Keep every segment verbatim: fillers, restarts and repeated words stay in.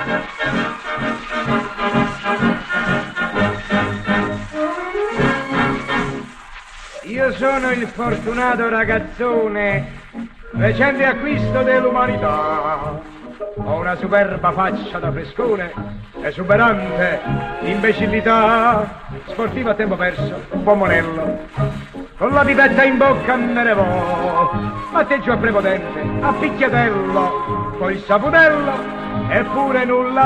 Io sono il fortunato ragazzone, recente acquisto dell'umanità. Ho una superba faccia da frescone, esuberante imbecillità. Sportivo a tempo perso, un po' monello, con la pipetta in bocca me ne vo. Matteggio a prepotente, a picchiatello, col saputello, eppure nulla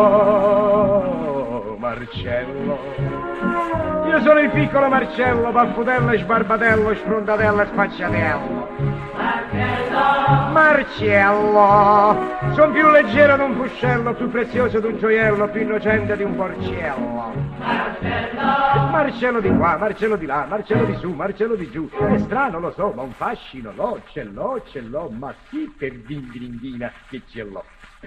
so, Marcello. Io sono il piccolo Marcello, paffutello, sbarbatello, sfrontatello e spacciatello. Marcello! Marcello! Son più leggero di un fuscello, più prezioso di un gioiello, più innocente di un porcello. Marcello! Marcello di qua, Marcello di là, Marcello di su, Marcello di giù. È strano, lo so, ma un fascino l'ho, ce l'ho, ce l'ho, ma sì per dindindina che ce l'ho.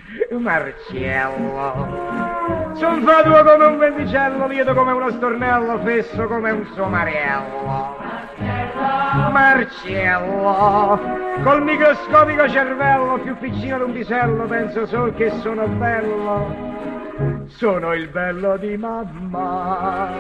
Marcello, son fatuo come un vendicello, lieto come uno stornello, fesso come un somariello. Marcello, Marcello, col microscopico cervello, più piccino di un pisello, penso solo che sono bello, sono il bello di mamma.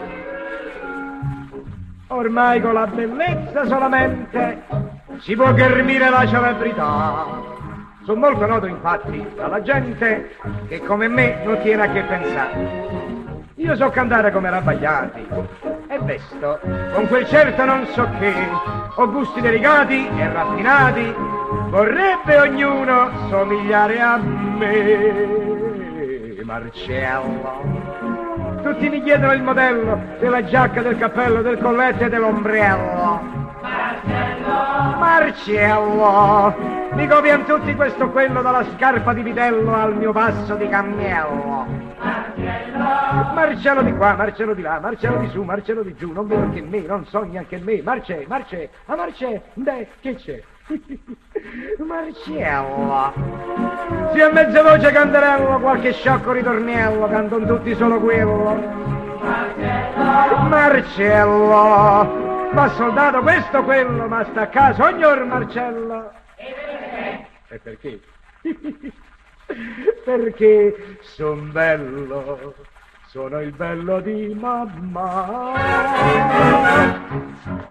Ormai con la bellezza solamente si può ghermire la celebrità. Sono molto noto infatti dalla gente che come me non tiene a che pensare. Io so cantare come Rabbagliati e vesto con quel certo non so che, ho gusti delicati e raffinati, vorrebbe ognuno somigliare a me. Marcello, tutti mi chiedono il modello della giacca, del cappello, del colletto e dell'ombrello. Marcello, Marcello, mi copiano tutti questo o quello, dalla scarpa di vitello al mio passo di cammello. Marcello, Marcello di qua, Marcello di là, Marcello di su, Marcello di giù, non vedo che me, non so neanche me. Marce, Marce, a Marce, beh, che c'è? Marcello, se a mezza voce canterello, qualche sciocco ritorniello, cantano tutti solo quello. Marcello, Marcello, ma soldato questo o quello, ma sta a casa signor Marcello. E perché? Perché son bello, sono il bello di mamma.